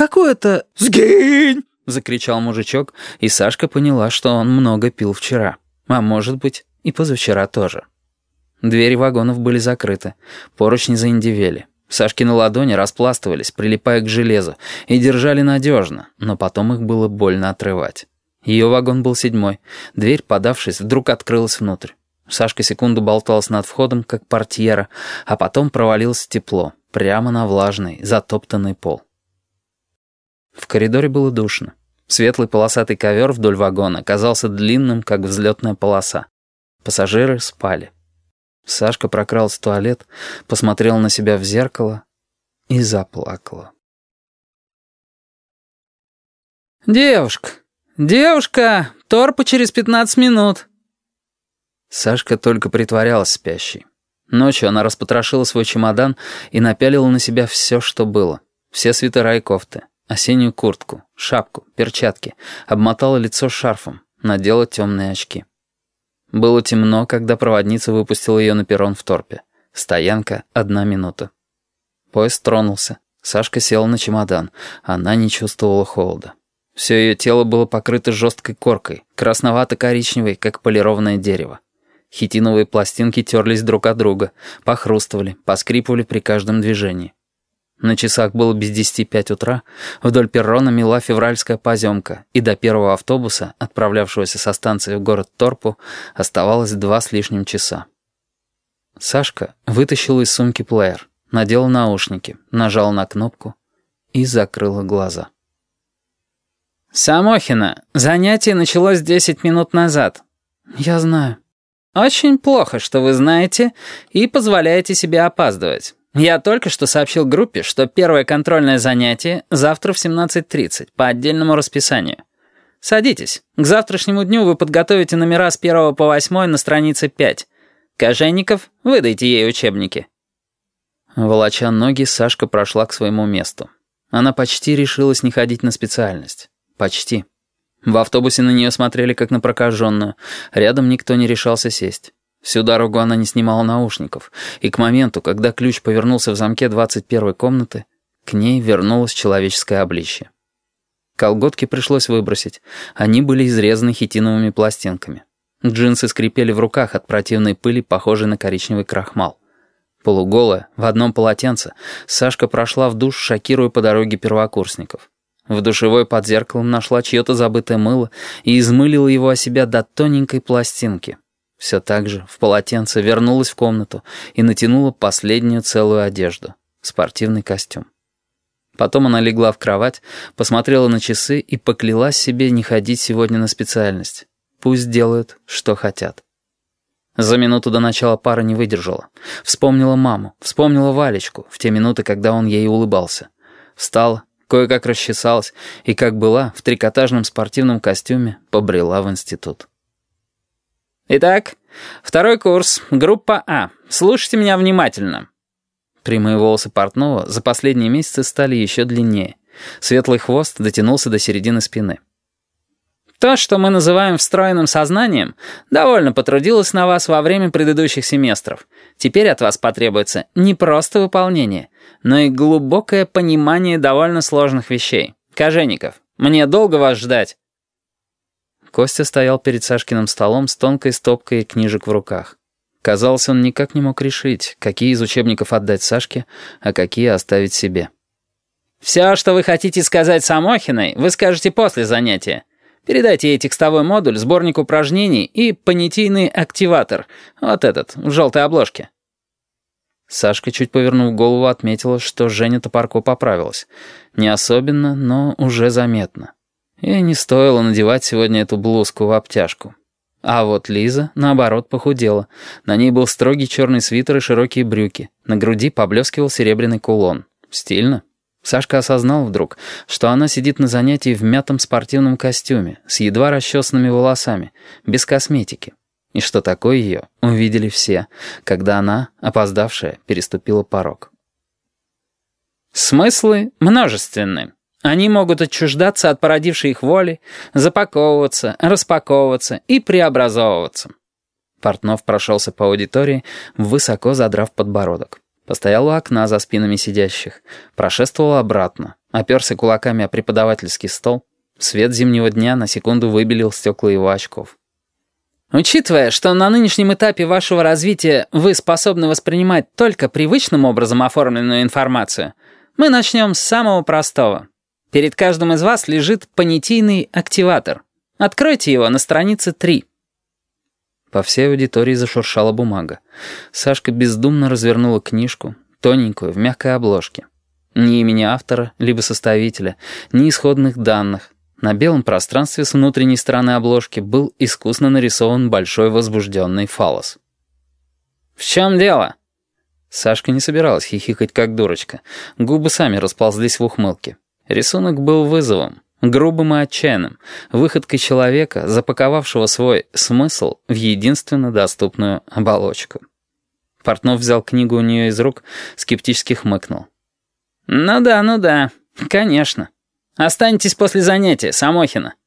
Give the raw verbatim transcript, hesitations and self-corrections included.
какое-то...» «Сгинь!» — закричал мужичок, и Сашка поняла, что он много пил вчера. А может быть, и позавчера тоже. Двери вагонов были закрыты, поручни заиндевели. Сашкины ладони распластывались, прилипая к железу, и держали надежно, но потом их было больно отрывать. Ее вагон был седьмой. Дверь, подавшись, вдруг открылась внутрь. Сашка секунду болталась над входом, как портьера, а потом провалилась в тепло, прямо на влажный, затоптанный пол. В коридоре было душно. Светлый полосатый ковер вдоль вагона казался длинным, как взлетная полоса. Пассажиры спали. Сашка прокралась в туалет, посмотрела на себя в зеркало и заплакала. «Девушка! Девушка! Торпа через пятнадцать минут!» Сашка только притворялась спящей. Ночью она распотрошила свой чемодан и напялила на себя все, что было. Все свитера и кофты, осеннюю куртку, шапку, перчатки, обмотала лицо шарфом, надела темные очки. Было темно, когда проводница выпустила ее на перрон в Торпе. Стоянка — одна минута. Поезд тронулся. Сашка села на чемодан. Она не чувствовала холода. Все ее тело было покрыто жесткой коркой, красновато-коричневой, как полированное дерево. Хитиновые пластинки терлись друг от друга, похрустывали, поскрипывали при каждом движении. На часах было без десяти пять утра, вдоль перрона мела февральская поземка, и до первого автобуса, отправлявшегося со станции в город Торпу, оставалось два с лишним часа. Сашка вытащила из сумки плеер, надела наушники, нажала на кнопку и закрыла глаза. «Самохина, занятие началось десять минут назад». «Я знаю». «Очень плохо, что вы знаете и позволяете себе опаздывать. Я только что сообщил группе, что первое контрольное занятие завтра в семнадцать тридцать по отдельному расписанию. Садитесь. К завтрашнему дню вы подготовите номера с первого по восьмой на странице пять. Кожевников, выдайте ей учебники». Волоча ноги, Сашка прошла к своему месту. Она почти решилась не ходить на специальность. Почти. В автобусе на нее смотрели как на прокаженную. Рядом никто не решался сесть. Всю дорогу она не снимала наушников, и к моменту, когда ключ повернулся в замке двадцать первой комнаты, к ней вернулось человеческое обличье. Колготки пришлось выбросить. Они были изрезаны хитиновыми пластинками. Джинсы скрипели в руках от противной пыли, похожей на коричневый крахмал. Полуголая, в одном полотенце, Сашка прошла в душ, шокируя по дороге первокурсников. В душевой под зеркалом нашла чье-то забытое мыло и измылила его о себя до тоненькой пластинки. Все так же в полотенце вернулась в комнату и натянула последнюю целую одежду — спортивный костюм. Потом она легла в кровать, посмотрела на часы и поклялась себе не ходить сегодня на специальность. Пусть делают, что хотят. За минуту до начала пара не выдержала. Вспомнила маму, вспомнила Валечку в те минуты, когда он ей улыбался. Встала, кое-как расчесалась и, как была, в трикотажном спортивном костюме побрела в институт. «Итак, второй курс, группа А. Слушайте меня внимательно». Прямые волосы портного за последние месяцы стали еще длиннее. Светлый хвост дотянулся до середины спины. То, что мы называем встроенным сознанием, довольно потрудилось на вас во время предыдущих семестров. Теперь от вас потребуется не просто выполнение, но и глубокое понимание довольно сложных вещей. Кожевников, мне долго вас ждать?» Костя стоял перед Сашкиным столом с тонкой стопкой книжек в руках. Казалось, он никак не мог решить, какие из учебников отдать Сашке, а какие оставить себе. «Все, что вы хотите сказать Самохиной, вы скажете после занятия. Передайте ей текстовой модуль, сборник упражнений и понятийный активатор. Вот этот, в желтой обложке». Сашка, чуть повернув голову, отметила, что Женя Топорко поправилась. Не особенно, но уже заметно. И не стоило надевать сегодня эту блузку в обтяжку. А вот Лиза, наоборот, похудела. На ней был строгий черный свитер и широкие брюки. На груди поблескивал серебряный кулон. Стильно. Сашка осознал вдруг, что она сидит на занятии в мятом спортивном костюме, с едва расчесанными волосами, без косметики. И что такое ее увидели все, когда она, опоздавшая, переступила порог. Смыслы множественны. Они могут отчуждаться от породившей их воли, запаковываться, распаковываться и преобразовываться. Портнов прошелся по аудитории, высоко задрав подбородок. Постоял у окна за спинами сидящих, прошествовал обратно, оперся кулаками о преподавательский стол. Свет зимнего дня на секунду выбелил стекла его очков. Учитывая, что на нынешнем этапе вашего развития вы способны воспринимать только привычным образом оформленную информацию, мы начнем с самого простого. Перед каждым из вас лежит понятийный активатор. Откройте его на странице три. По всей аудитории зашуршала бумага. Сашка бездумно развернула книжку, тоненькую, в мягкой обложке. Ни имени автора, либо составителя, ни исходных данных. На белом пространстве с внутренней стороны обложки был искусно нарисован большой возбужденный фаллос. «В чем дело?» Сашка не собиралась хихикать как дурочка. Губы сами расползлись в ухмылке. Рисунок был вызовом, грубым и отчаянным, выходкой человека, запаковавшего свой смысл в единственно доступную оболочку. Портнов взял книгу у нее из рук, скептически хмыкнул. «Ну да, ну да, конечно. Останетесь после занятия, Самохина».